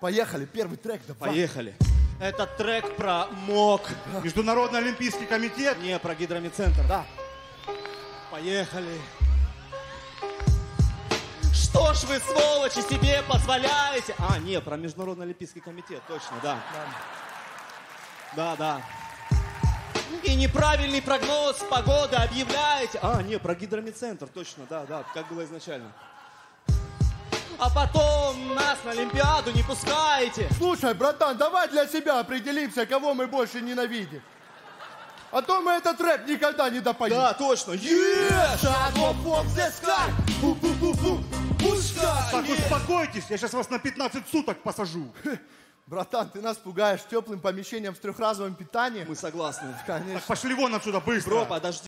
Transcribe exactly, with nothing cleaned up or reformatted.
Поехали, первый трек, давай. Поехали. Это трек про МОК. Международный олимпийский комитет. Не, про гидромедцентр. Да. Поехали. Что ж вы, сволочи, себе позволяете? А, не, про Международный олимпийский комитет, точно, да. Да, да. И неправильный прогноз погоды объявляете. А, не, про гидромедцентр, точно, да, да, как было изначально. А потом нас на Олимпиаду не пускаете. Слушай, братан, давай для себя определимся, кого мы больше ненавидим. А то мы этот рэп никогда не допоем. Да, точно. Yes! Так, успокойтесь, я сейчас вас на пятнадцать суток посажу. Братан, ты нас пугаешь теплым помещением с трехразовым питанием. Мы согласны. Конечно. Так пошли вон отсюда быстро. Бро, подожди.